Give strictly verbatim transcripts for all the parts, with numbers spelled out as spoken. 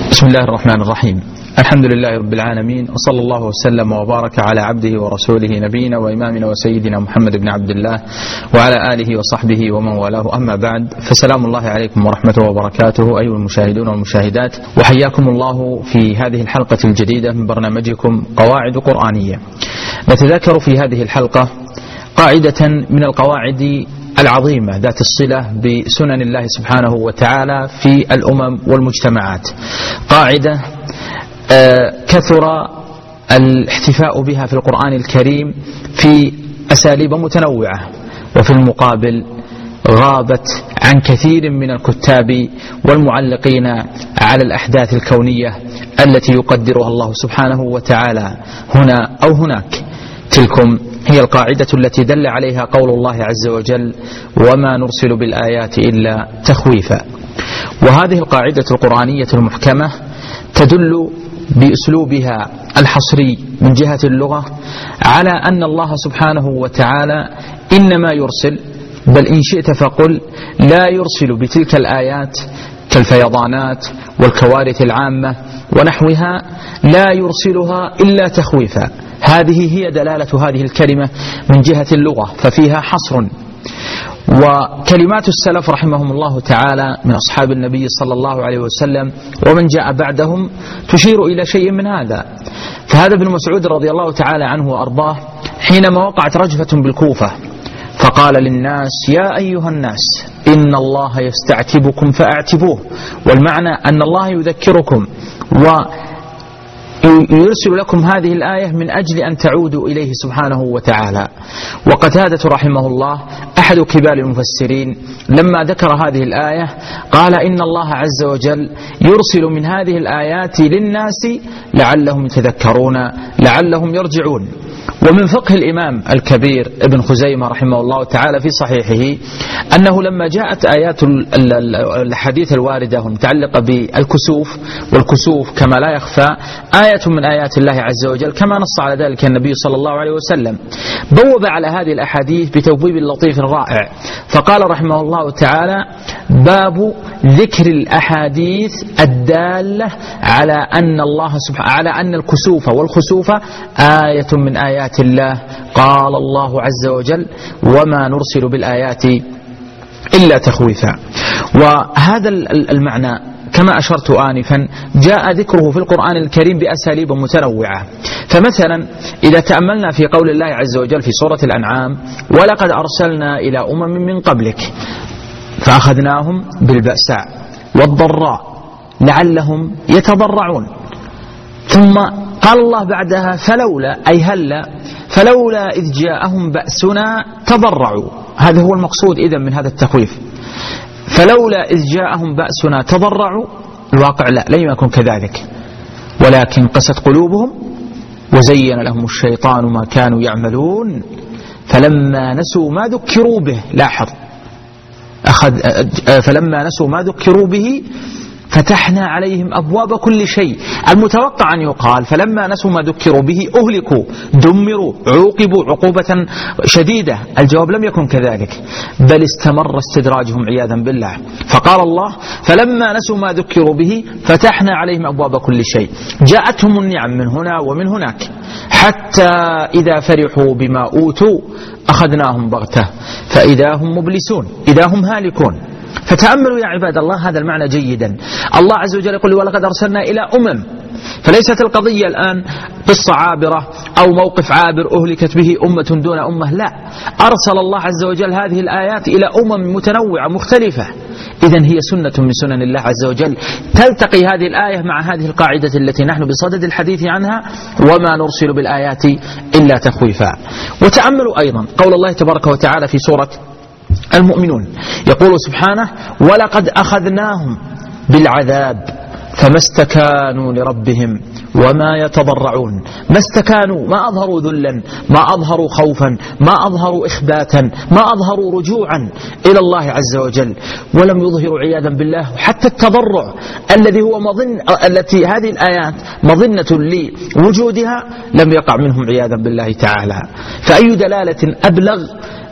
بسم الله الرحمن الرحيم. الحمد لله رب العالمين، وصلى الله وسلم وبارك على عبده ورسوله نبينا وإمامنا وسيدنا محمد بن عبد الله وعلى آله وصحبه ومن والاه، أما بعد، فسلام الله عليكم ورحمته وبركاته أيها المشاهدون والمشاهدات، وحياكم الله في هذه الحلقة الجديدة من برنامجكم قواعد قرآنية. نتذكر في هذه الحلقة قاعدة من القواعد العظيمة ذات الصلة بسنن الله سبحانه وتعالى في الأمم والمجتمعات، قاعدة كثر الاحتفاء بها في القرآن الكريم في أساليب متنوعة، وفي المقابل غابت عن كثير من الكتاب والمعلقين على الأحداث الكونية التي يقدرها الله سبحانه وتعالى هنا أو هناك. تلكم هي القاعدة التي دل عليها قول الله عز وجل: وما نرسل بالآيات إلا تخويفا. وهذه القاعدة القرآنية المحكمة تدل بأسلوبها الحصري من جهة اللغة على أن الله سبحانه وتعالى إنما يرسل، بل إن شئت فقل لا يرسل بتلك الآيات كالفيضانات والكوارث العامة ونحوها، لا يرسلها إلا تخويفا. هذه هي دلالة هذه الكلمة من جهة اللغة، ففيها حصر. وكلمات السلف رحمهم الله تعالى من أصحاب النبي صلى الله عليه وسلم ومن جاء بعدهم تشير إلى شيء من هذا. فهذا ابن مسعود رضي الله تعالى عنه وأرضاه حينما وقعت رجفة بالكوفة فقال للناس: يا أيها الناس إن الله يستعتبكم فأعتبوه. والمعنى أن الله يذكركم ويرسل لكم هذه الآية من أجل أن تعودوا إليه سبحانه وتعالى. وقتادة رحمه الله أحد كبار المفسرين لما ذكر هذه الآية قال: إن الله عز وجل يرسل من هذه الآيات للناس لعلهم يتذكرون لعلهم يرجعون. ومن فقه الإمام الكبير ابن خزيمة رحمه الله تعالى في صحيحه أنه لما جاءت آيات الحديث الواردة المتعلقة بالكسوف، والكسوف كما لا يخفى آية من آيات الله عز وجل كما نص على ذلك النبي صلى الله عليه وسلم، بوب على هذه الأحاديث بتوبيب لطيف رائع، فقال رحمه الله تعالى: باب ذكر الأحاديث الدالة على أن الله سبحانه على أن الكسوف والخسوف آية من آيات الله. قال الله عز وجل: وما نرسل بالآيات إلا تخويفا. وهذا المعنى كما أشرت آنفا جاء ذكره في القرآن الكريم بأساليب متنوعة. فمثلا إذا تأملنا في قول الله عز وجل في سورة الأنعام: ولقد أرسلنا إلى أمم من قبلك فأخذناهم بالبأساء والضراء لعلهم يتضرعون. ثم قال الله بعدها: فلولا أي هلا فلولا إذ جاءهم بأسنا تضرعوا. هذا هو المقصود إذن من هذا التخويف. فلولا إذ جاءهم بأسنا تضرعوا، الواقع لا لم يكن كذلك، ولكن قست قلوبهم وزين لهم الشيطان ما كانوا يعملون فلما نسوا ما ذكروا به، لاحظ أخذ فلما نسوا ما ذكروا به فتحنا عليهم أبواب كل شيء. المتوقع أن يقال فلما نسوا ما ذكروا به أهلكوا دمروا عوقبوا عقوبة شديدة. الجواب لم يكن كذلك، بل استمر استدراجهم عياذا بالله. فقال الله: فلما نسوا ما ذكروا به فتحنا عليهم أبواب كل شيء. جاءتهم النعم من هنا ومن هناك، حتى إذا فرحوا بما أوتوا أخذناهم بغتة فإذا هم مبلسون، إذا هم هالكون. فتأملوا يا عباد الله هذا المعنى جيدا. الله عز وجل يقول: ولقد أرسلنا إلى أمم. فليست القضية الآن قصة عابرة أو موقف عابر أهلكت به أمة دون أمة، لا، أرسل الله عز وجل هذه الآيات إلى أمم متنوعة مختلفة. إذن هي سنة من سنن الله عز وجل. تلتقي هذه الآية مع هذه القاعدة التي نحن بصدد الحديث عنها: وما نرسل بالآيات إلا تخويفا. وتأملوا أيضا قول الله تبارك وتعالى في سورة المؤمنون، يقول سبحانه: ولقد أخذناهم بالعذاب فما استكانوا لربهم وما يتضرعون. ما استكانوا، ما أظهروا ذلا، ما أظهروا خوفا، ما أظهروا إخباتا، ما أظهروا رجوعا إلى الله عز وجل، ولم يظهروا عياذا بالله حتى التضرع الذي هو مظن التي هذه الآيات مظنة لوجودها لم يقع منهم عياذا بالله تعالى. فأي دلالة أبلغ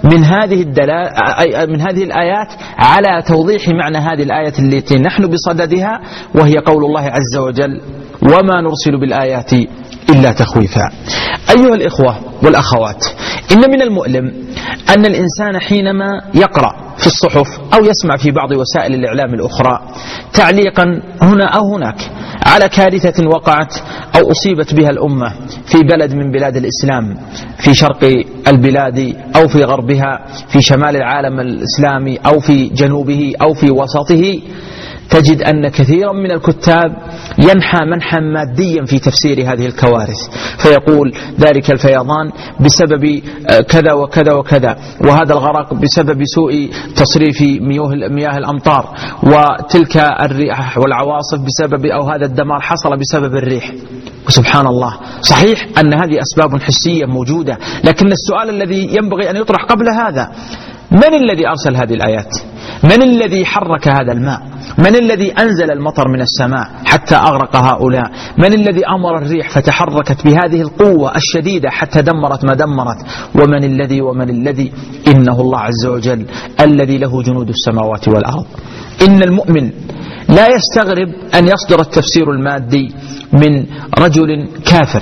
من هذه الدلالة من هذه الآيات على توضيح معنى هذه الآية التي نحن بصددها، وهي قول الله عز وجل: وما نرسل بالآيات إلا تخويفا. أيها الإخوة والأخوات، إن من المؤلم أن الإنسان حينما يقرأ في الصحف أو يسمع في بعض وسائل الإعلام الأخرى تعليقا هنا أو هناك على كارثة وقعت أو أصيبت بها الأمة في بلد من بلاد الإسلام، في شرق البلاد أو في غربها، في شمال العالم الإسلامي أو في جنوبه أو في وسطه، تجد أن كثيرا من الكتاب ينحى منحا ماديا في تفسير هذه الكوارث، فيقول ذلك الفيضان بسبب كذا وكذا وكذا، وهذا الغرق بسبب سوء تصريف مياه الأمطار، وتلك الرياح والعواصف بسبب، أو هذا الدمار حصل بسبب الريح. وسبحان الله، صحيح أن هذه أسباب حسية موجودة، لكن السؤال الذي ينبغي أن يطرح قبل هذا: من الذي أرسل هذه الآيات؟ من الذي حرك هذا الماء؟ من الذي أنزل المطر من السماء حتى أغرق هؤلاء؟ من الذي أمر الريح فتحركت بهذه القوة الشديدة حتى دمرت ما دمرت؟ ومن الذي ومن الذي إنه الله عز وجل الذي له جنود السماوات والأرض. إن المؤمن لا يستغرب أن يصدر التفسير المادي من رجل كافر،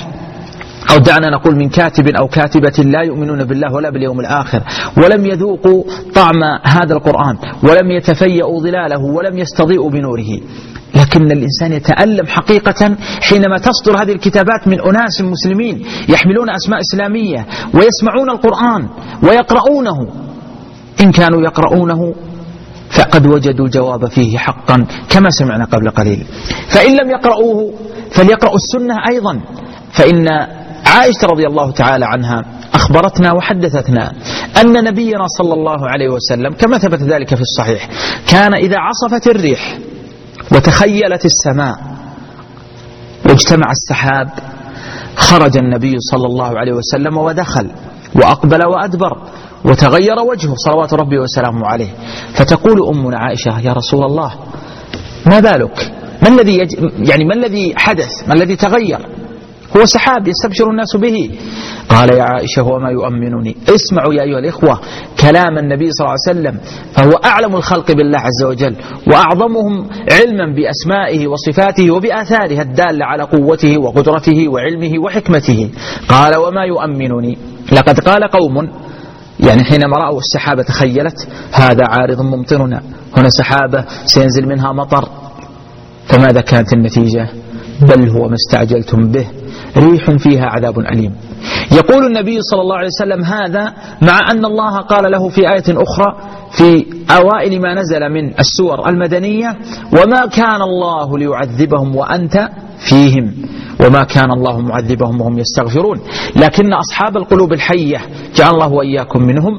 أو دعنا نقول من كاتب أو كاتبة لا يؤمنون بالله ولا باليوم الآخر، ولم يذوقوا طعم هذا القرآن، ولم يتفيأوا ظلاله، ولم يستضيئوا بنوره. لكن الإنسان يتألم حقيقة حينما تصدر هذه الكتابات من أناس مسلمين يحملون أسماء إسلامية ويسمعون القرآن ويقرؤونه. إن كانوا يقرؤونه فقد وجدوا الجواب فيه حقا كما سمعنا قبل قليل. فإن لم يقرؤوه فليقرؤوا السنة أيضا، فإن عائشة رضي الله تعالى عنها أخبرتنا وحدثتنا أن نبينا صلى الله عليه وسلم كما ثبت ذلك في الصحيح كان إذا عصفت الريح وتخيلت السماء واجتمع السحاب خرج النبي صلى الله عليه وسلم ودخل وأقبل وأدبر وتغير وجهه صلوات ربي وسلامه عليه، فتقول أمنا عائشة: يا رسول الله، ما بالك؟ ما الذي يج... يعني ما الذي حدث؟ ما الذي تغير؟ هو سحاب يستبشر الناس به. قال: يا عائشة، هو ما يؤمنني. اسمعوا يا أيها الإخوة كلام النبي صلى الله عليه وسلم، فهو أعلم الخلق بالله عز وجل، وأعظمهم علما بأسمائه وصفاته وبآثارها الدالة على قوته وقدرته وعلمه وحكمته. قال: وما يؤمنني؟ لقد قال قوم، يعني حينما رأوا السحابة تخيلت: هذا عارض ممطرنا، هنا سحابة سينزل منها مطر. فماذا كانت النتيجة؟ بل هو ما استعجلتم به، ريح فيها عذاب أليم. يقول النبي صلى الله عليه وسلم هذا مع أن الله قال له في آية أخرى في أوائل ما نزل من السور المدنية: وما كان الله ليعذبهم وأنت فيهم، وما كان الله معذبهم وهم يستغفرون. لكن أصحاب القلوب الحية جعل الله وإياكم منهم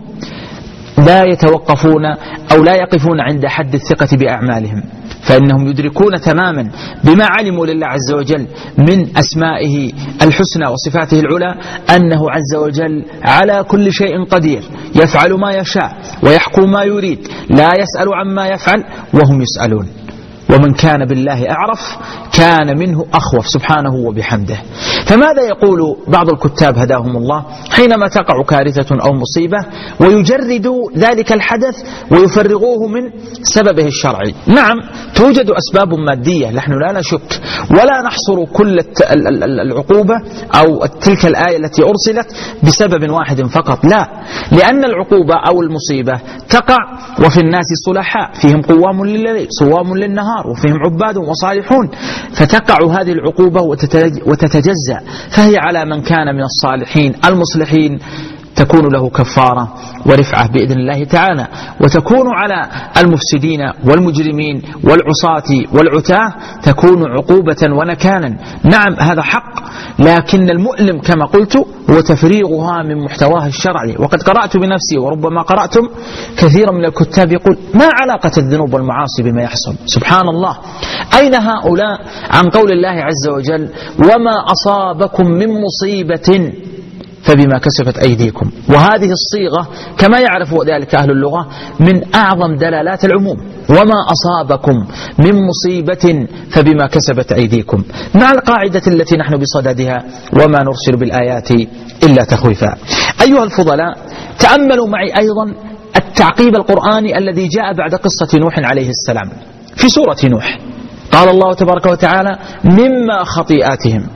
لا يتوقفون أو لا يقفون عند حد الثقة بأعمالهم، فإنهم يدركون تماما بما علموا لله عز وجل من أسمائه الحسنى وصفاته العلى أنه عز وجل على كل شيء قدير، يفعل ما يشاء ويحكم ما يريد، لا يسأل عما يفعل وهم يسألون. ومن كان بالله أعرف كان منه أخوف سبحانه وبحمده. فماذا يقول بعض الكتاب هداهم الله حينما تقع كارثة أو مصيبة ويجردوا ذلك الحدث ويفرغوه من سببه الشرعي؟ نعم، توجد أسباب مادية، نحن لا نشك، ولا نحصر كل العقوبة أو تلك الآية التي أرسلت بسبب واحد فقط، لا، لأن العقوبة أو المصيبة تقع وفي الناس صلحاء فيهم قوام لليل صوام للنهار وفيهم عباد وصالحون، فتقع هذه العقوبة وتتجزأ، فهي على من كان من الصالحين المصلحين تكون له كفارة ورفعة بإذن الله تعالى، وتكون على المفسدين والمجرمين والعصاة والعتاة تكون عقوبة ونكالا. نعم، هذا حق، لكن المؤلم كما قلت هو تفريغها من محتواها الشرعي. وقد قرأت بنفسي وربما قرأتم كثيرا من الكتاب يقول: ما علاقة الذنوب والمعاصي بما يحصل؟ سبحان الله، أين هؤلاء عن قول الله عز وجل: وما أصابكم من مصيبة فبما كسبت أيديكم؟ وهذه الصيغة كما يعرف ذلك أهل اللغة من أعظم دلالات العموم، وما أصابكم من مصيبة فبما كسبت أيديكم، مع القاعدة التي نحن بصددها: وما نرسل بالآيات إلا تخويفا. أيها الفضلاء، تأملوا معي أيضا التعقيب القرآني الذي جاء بعد قصة نوح عليه السلام في سورة نوح. قال الله تبارك وتعالى مما خطيئاتهم،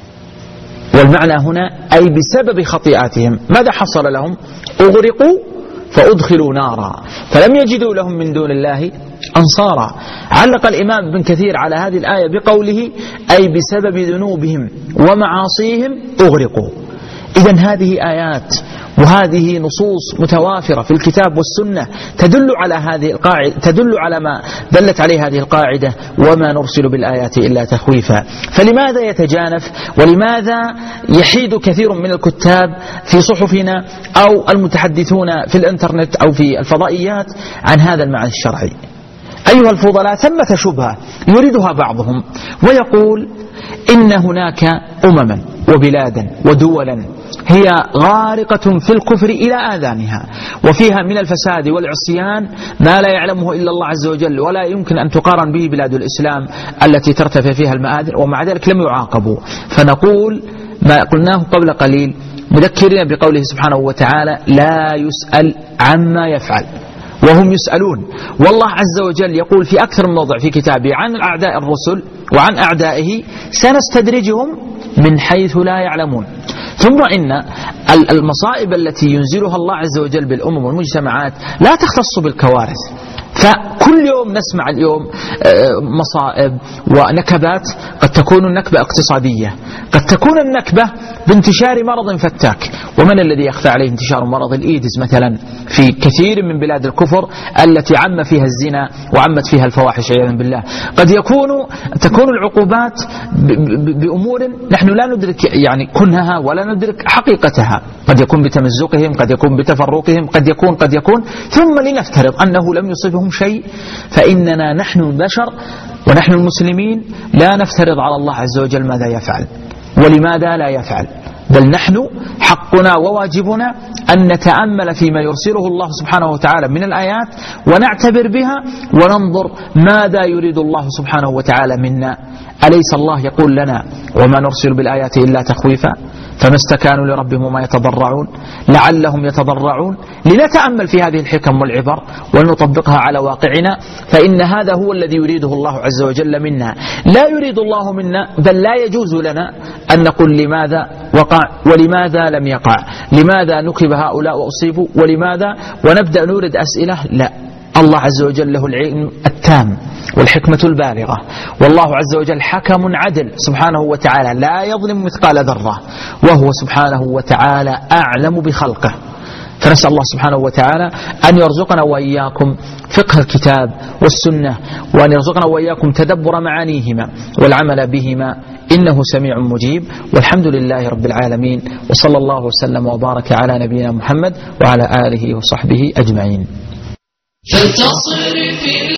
والمعنى هنا أي بسبب خطيئاتهم ماذا حصل لهم؟ أغرقوا فأدخلوا نارا فلم يجدوا لهم من دون الله أنصارا. علق الإمام ابن كثير على هذه الآية بقوله أي بسبب ذنوبهم ومعاصيهم أغرقوا. إذن هذه آيات وهذه نصوص متوافرة في الكتاب والسنة تدل على هذه القاعدة، تدل على ما دلت عليه هذه القاعدة وما نرسل بالآيات إلا تخويفا. فلماذا يتجانف ولماذا يحيد كثير من الكتاب في صحفنا أو المتحدثون في الإنترنت أو في الفضائيات عن هذا المعنى الشرعي؟ أيها الفضلاء، ثمة شبهة يريدها بعضهم ويقول إن هناك أمما وبلادا ودولا هي غارقة في الكفر إلى آذانها، وفيها من الفساد والعصيان ما لا يعلمه إلا الله عز وجل، ولا يمكن أن تقارن به بلاد الإسلام التي ترتفع فيها المآذن، ومع ذلك لم يعاقبوا. فنقول ما قلناه قبل قليل مذكرين بقوله سبحانه وتعالى لا يسأل عما يفعل وهم يسألون. والله عز وجل يقول في أكثر من موضع في كتابه عن أعداء الرسل وعن أعدائه سنستدرجهم من حيث لا يعلمون. ثم إن المصائب التي ينزلها الله عز وجل بالأمم والمجتمعات لا تختص بالكوارث، فكل يوم نسمع اليوم مصائب ونكبات، قد تكون النكبة اقتصادية، قد تكون النكبة بانتشار مرض فتاك. ومن الذي يخفى عليه انتشار مرض الإيدز مثلا في كثير من بلاد الكفر التي عم فيها الزنا وعمت فيها الفواحش عياذا بالله. قد يكون تكون العقوبات بأمور نحن لا ندرك يعني كنهها ولا ندرك حقيقتها، قد يكون بتمزقهم، قد يكون بتفرقهم، قد يكون قد يكون ثم لنفترض أنه لم يصبهم شيء، فإننا نحن البشر ونحن المسلمين لا نفترض على الله عز وجل ماذا يفعل ولماذا لا يفعل، بل نحن حقنا وواجبنا أن نتأمل فيما يرسله الله سبحانه وتعالى من الآيات ونعتبر بها وننظر ماذا يريد الله سبحانه وتعالى منا. أليس الله يقول لنا وما نرسل بالآيات إلا تخويفا فما استكانوا لربهم وما يتضرعون لعلهم يتضرعون. لنتأمل في هذه الحكم والعبر ونطبقها على واقعنا، فإن هذا هو الذي يريده الله عز وجل منا. لا يريد الله منا، بل لا يجوز لنا أن نقول لماذا وقع ولماذا لم يقع، لماذا نكب هؤلاء وأصيبوا ولماذا، ونبدأ نورد أسئلة. لا، الله عز وجل له العلم التام والحكمة البالغة، والله عز وجل حكم عدل سبحانه وتعالى لا يظلم مثقال ذرة، وهو سبحانه وتعالى أعلم بخلقه. فنسأل الله سبحانه وتعالى أن يرزقنا وإياكم فقه الكتاب والسنة، وأن يرزقنا وإياكم تدبر معانيهما والعمل بهما، إنه سميع مجيب. والحمد لله رب العالمين، وصلى الله وسلم وبارك على نبينا محمد وعلى آله وصحبه أجمعين.